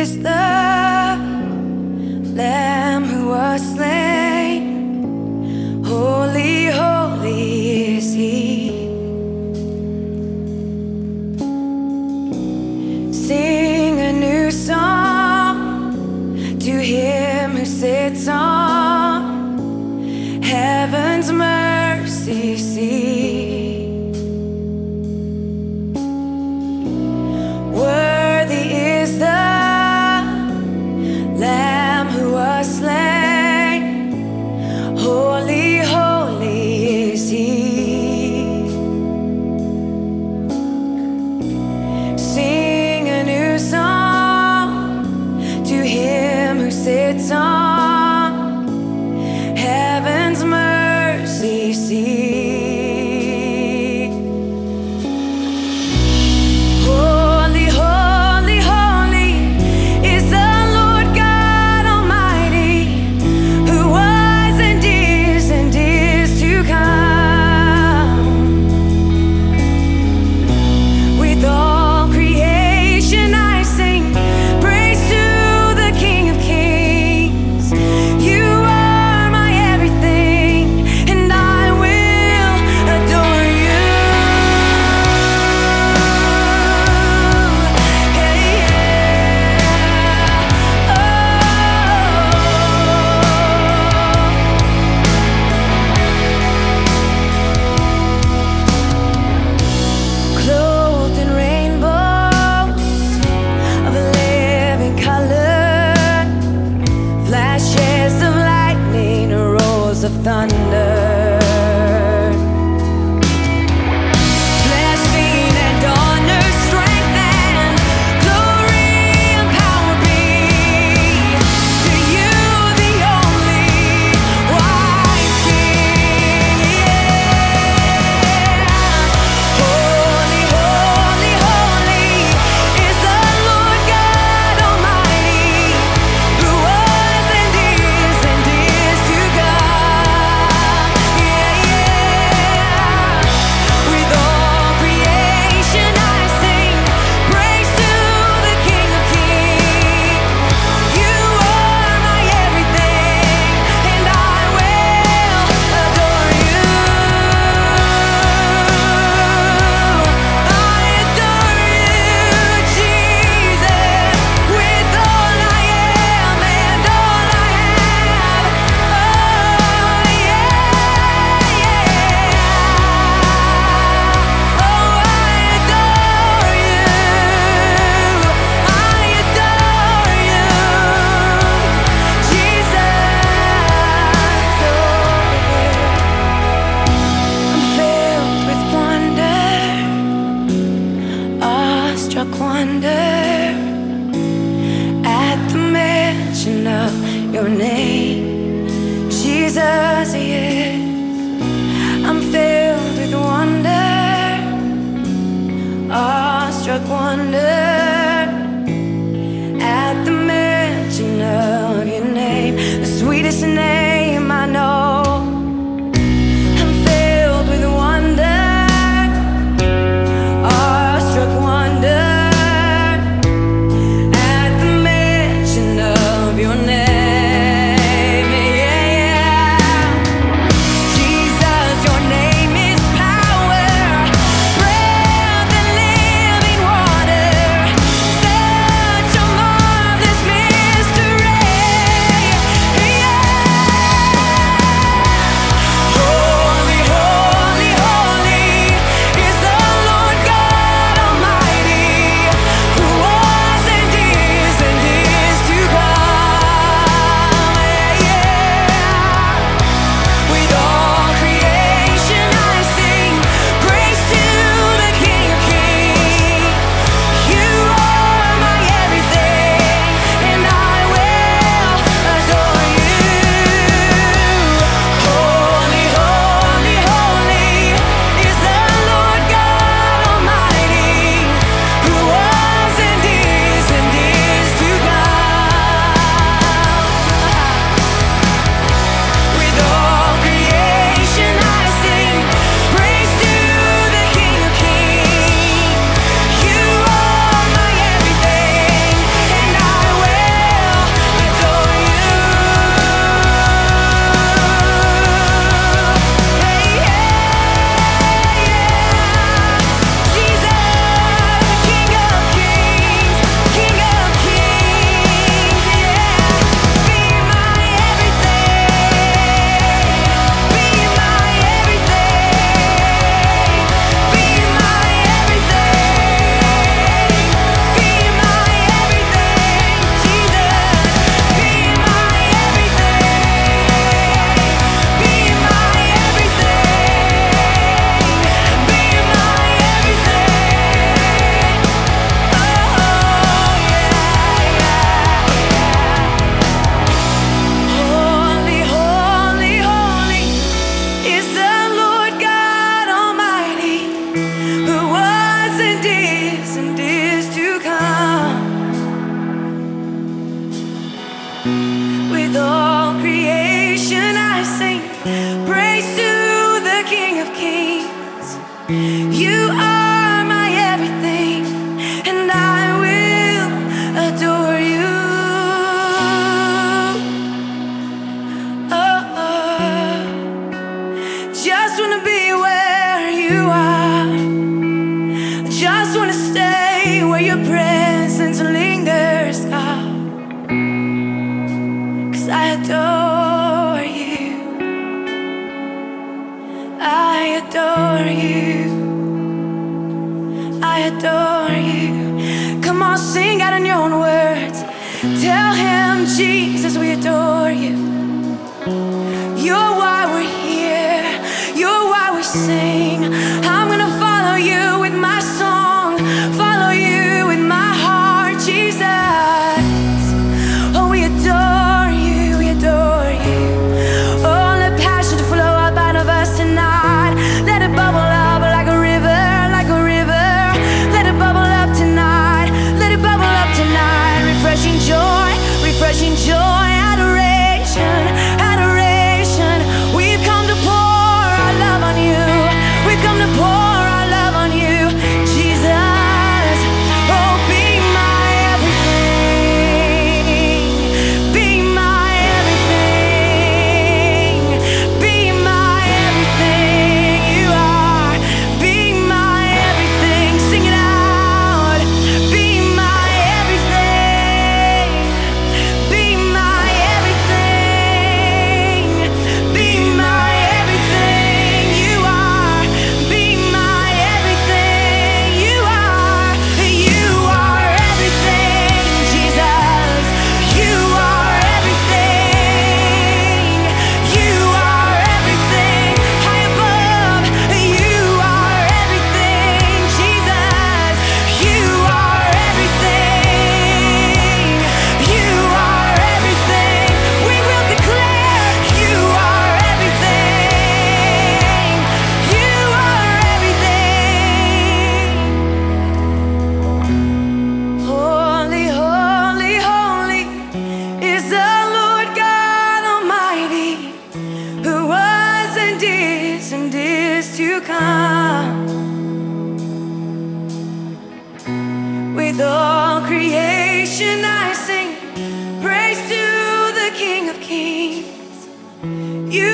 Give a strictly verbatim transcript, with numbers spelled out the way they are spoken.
is the Lamb who was slain. Holy, holy is He. Sing a new song to Him who sits on heaven's mercy seat. Worthy is the Lamb who was slain. Holy, holy is He. Sing a new song to Him who sits on heaven's mercy seat. Holy, holy, holy is the Lord God Almighty, who was and is and is to come. With all creation I sing praise to the King of Kings. You are my everything, and I will adore you. Hey, yeah. Oh. Clothed in rainbows of living color, flashes of lightning, roars of thunder. Blessing and honor, strength and glory and power be to you, the only wise King. Yeah. Holy, holy, holy is the Lord God Almighty, who was and is and is to come. Yeah, yeah. With all creation I sing praise to the King of Kings. You are my everything, and I will adore you. I adore you, Jesus, with all I am and all I have. Oh, yeah, yeah. Oh, I adore you. I adore you, Jesus. I'm filled with wonder, awestruck wonder at the mention of your name, Jesus. Yes, I'm filled with wonder, awestruck wonder at the mention of your name, the sweetest name I know. I'm filled with wonder, awestruck wonder at the mention of your name. Yeah, yeah. You are my everything, and I will adore you. Oh, oh. Just wanna be where you are. Just wanna stay where your presence lingers, God. 'Cause I adore you. I adore you. I adore you. Come on, sing out in your own words. Tell him, Jesus, we adore you. You're why we're here. You're why we sing. I'm gonna follow you with my song, follow you with my heart, Jesus. Oh, we adore you, we adore you. Oh, let passion flow up out of us tonight. Let it bubble up like a river, like a river. Let it bubble up tonight, let it bubble up tonight. Refreshing joy, refreshing joy, adoration, adoration. We've come to pour our love on you. We've come to pour our love on you, Jesus. Oh, be my everything. Be my everything. Be my everything. You are. Be my everything. Sing it out. Be my everything. Be my everything. Be my everything. You are. Be my everything. You are. You are everything, Jesus. You are everything. You are everything. High above. You are everything, Jesus. You are everything. You are everything. We will declare you are everything. You are everything. Holy, holy, holy is the Lord God Almighty, who was and is and is to come. With all creation I sing praise to the King of Kings. You